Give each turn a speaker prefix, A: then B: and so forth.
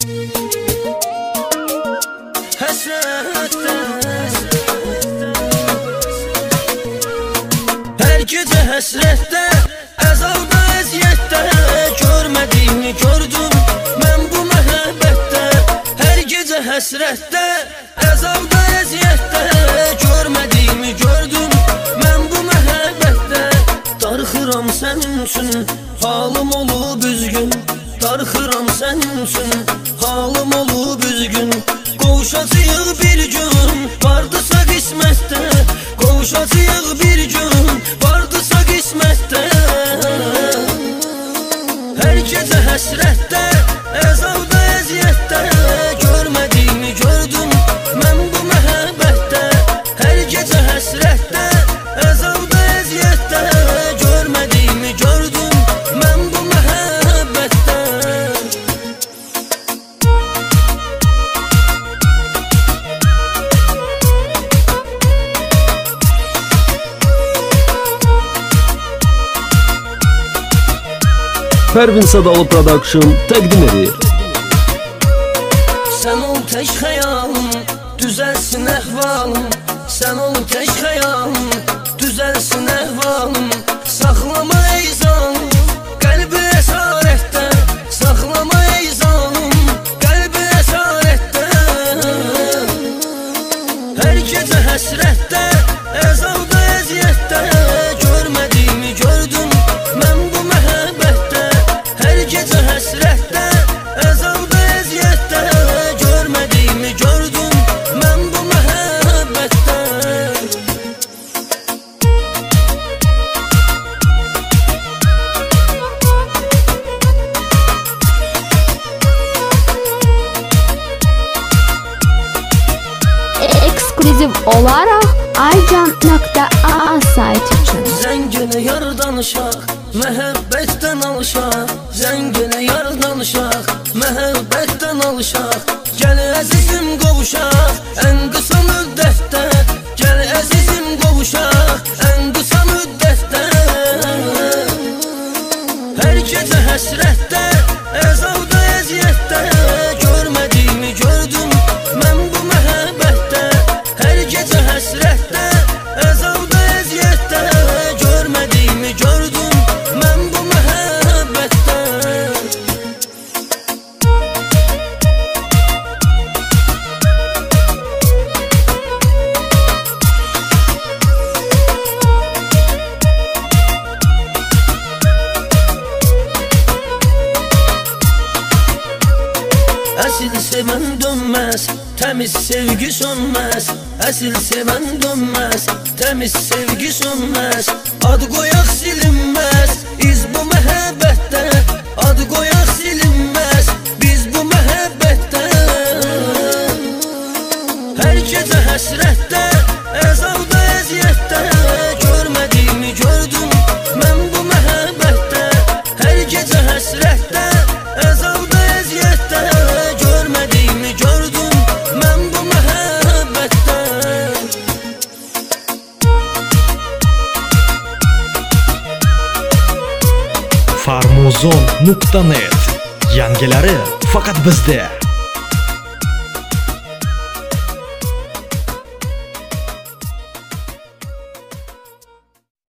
A: Her gece həsrətdə, əzalda, əziyyətdə, görmədiyimi gördüm mən bu məhəbbətdə. Hər gecə həsrətdə, əzalda, əziyyətdə, görmədiyimi gördüm mən bu məhəbbətdə. Darxıram sənin üçün, halım olub üzgün. Darxıram sənin üçün, halım olub üzgün. Qovuşacağıq bir gün, vardısa qismətdə. Qovuşacağıq bir gün, vardısa qismətdə. Hər gecə həsrətdə, əzabda, əziyyətdə, görmədiyimi gördüm mən bu məhəbbətdə. Hər gecə həsrətdə, əzabda, əziyyətdə, görmədiyimi gördüm mən bu məhəbbətdə.
B: Pərvin Sadalı Production təqdim edir.
A: Sən ol tək xəyalım, düzəlsin əhvalım. Sən ol tək xəyalım, düzəlsin əhvalım. Saxlama ey zalım, qəlbi əsarətdə. Saxlama ey zalım, qəlbi əsarətdə. Hər gecə həsrətdə, əzabda, əziyyətdə, görmədiyimi gördüm mən bu məhəbbətdə. Hər gecə həsrətdə, əzabda, əziyyətdə, görmədiyimi gördüm mən bu məhəbbətdə.
C: Ekskluziv olaraq aycan.a sayt üçün.
A: Zəngini yar danışaq, məhəbbətdən alışaq. Zəngini yar danışaq, məhəbbətdən alışaq. Gəl əzizim qovuşaq, ən qısa müddətdə. Gəl əzizim qovuşaq, ən qısa müddətdə. Hər gecə həsrətdə, əzabda, əziyyətdə, görmədiyimi gördüm mən bu məhəbbətdə. Hər gecə həsrətdə, əzabda, əziyyətdə, görmədiyimi gördüm mən bu məhəbbətdə. Əsil sevən dönməz, təmiz sevgi sönməz. Əsil sevən dönməz, təmiz sevgi sönməz. Ad qoyaq silinməz, iz bu məhəbbətdə. Ad qoyaq silinməz, biz bu məhəbbətdə. Hər gecə həsrətdə, əzabda, əziyyətdə, görmədiyimi gördüm mən bu məhəbbətdə. Hər gecə həsrətdə, əzabda, əziyyətdə, görmədiyimi gördüm mən bu məhəbbətdə.
D: Farmuzon.net. Yangilari faqat bizda.